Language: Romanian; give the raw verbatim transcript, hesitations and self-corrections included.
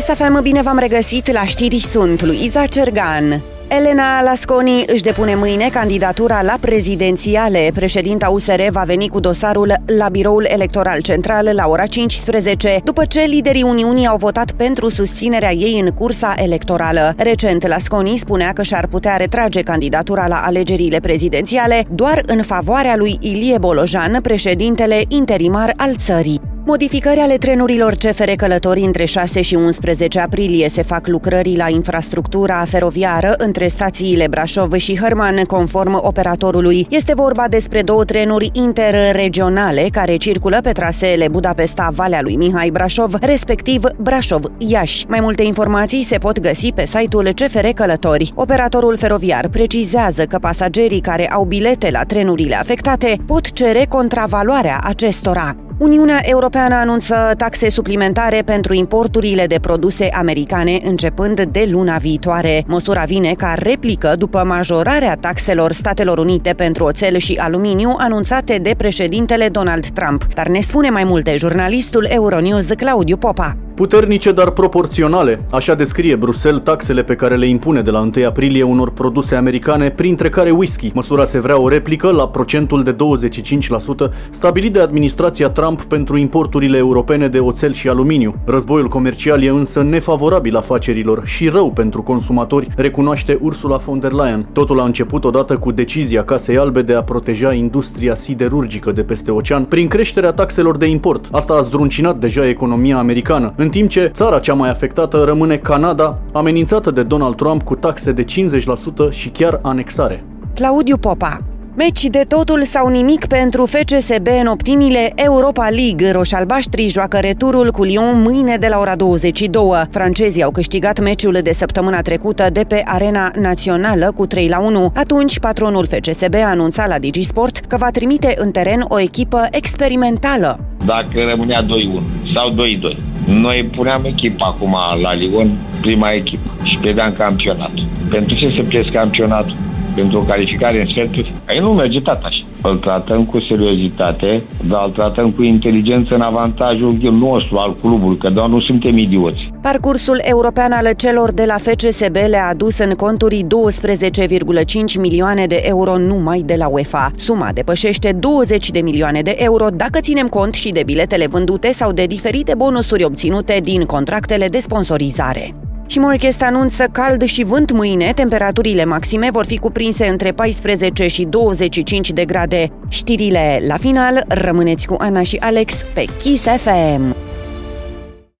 Kiss F M, bine v-am regăsit la știri, sunt Luiza Cergan. Elena Lasconi își depune mâine candidatura la prezidențiale. Președinta U S R va veni cu dosarul la Biroul Electoral Central la ora cincisprezece, după ce liderii Uniunii au votat pentru susținerea ei în cursa electorală. Recent, Lasconi spunea că și-ar putea retrage candidatura la alegerile prezidențiale doar în favoarea lui Ilie Bolojan, președintele interimar al țării. Modificări ale trenurilor C F R Călători între șase și unsprezece aprilie. Se fac lucrări la infrastructura feroviară între stațiile Brașov și Hărman, conform operatorului. Este vorba despre două trenuri interregionale care circulă pe traseele Budapesta-Valea lui Mihai Brașov, respectiv Brașov-Iași. Mai multe informații se pot găsi pe site-ul C F R Călători. Operatorul feroviar precizează că pasagerii care au bilete la trenurile afectate pot cere contravaloarea acestora. Uniunea Europeană anunță taxe suplimentare pentru importurile de produse americane începând de luna viitoare. Măsura vine ca replică după majorarea taxelor Statelor Unite pentru oțel și aluminiu anunțate de președintele Donald Trump. Dar ne spune mai multe jurnalistul Euronews Claudiu Popa. Puternice, dar proporționale. Așa descrie Bruxelles taxele pe care le impune de la întâi aprilie unor produse americane, printre care whisky. Măsura se vrea o replică la procentul de douăzeci și cinci la sută stabilit de administrația Trump pentru importurile europene de oțel și aluminiu. Războiul comercial e însă nefavorabil afacerilor și rău pentru consumatori, recunoaște Ursula von der Leyen. Totul a început odată cu decizia Casei Albe de a proteja industria siderurgică de peste ocean prin creșterea taxelor de import. Asta a zdruncinat deja economia americană, în timp ce țara cea mai afectată rămâne Canada, amenințată de Donald Trump cu taxe de cincizeci la sută și chiar anexare. Claudiu Popa. Meci de totul sau nimic pentru F C S B în optimile Europa League. Roșalbaștrii joacă returul cu Lyon mâine de la ora douăzeci și două. Francezii au câștigat meciul de săptămâna trecută de pe Arena Națională cu trei la unu. Atunci, patronul F C S B a anunțat la Digisport că va trimite în teren o echipă experimentală. Dacă rămânea doi unu sau doi doi, noi puneam echipa acum la Lyon, prima echipă, și pierdeam campionatul. Pentru ce să pierzi campionatul? Pentru o calificare în sferturi? Aici nu merge tot așa. Îl tratăm cu seriozitate, dar îl tratăm cu inteligență în avantajul nostru, al clubului, că doar nu suntem idioți. Parcursul european al celor de la F C S B le-a adus în conturi douăsprezece virgulă cinci milioane de euro numai de la UEFA. Suma depășește douăzeci de milioane de euro dacă ținem cont și de biletele vândute sau de diferite bonusuri obținute din contractele de sponsorizare. Și Morchest anunță cald și vânt mâine, temperaturile maxime vor fi cuprinse între paisprezece și douăzeci și cinci de grade. Știrile la final, rămâneți cu Ana și Alex pe Kiss F M.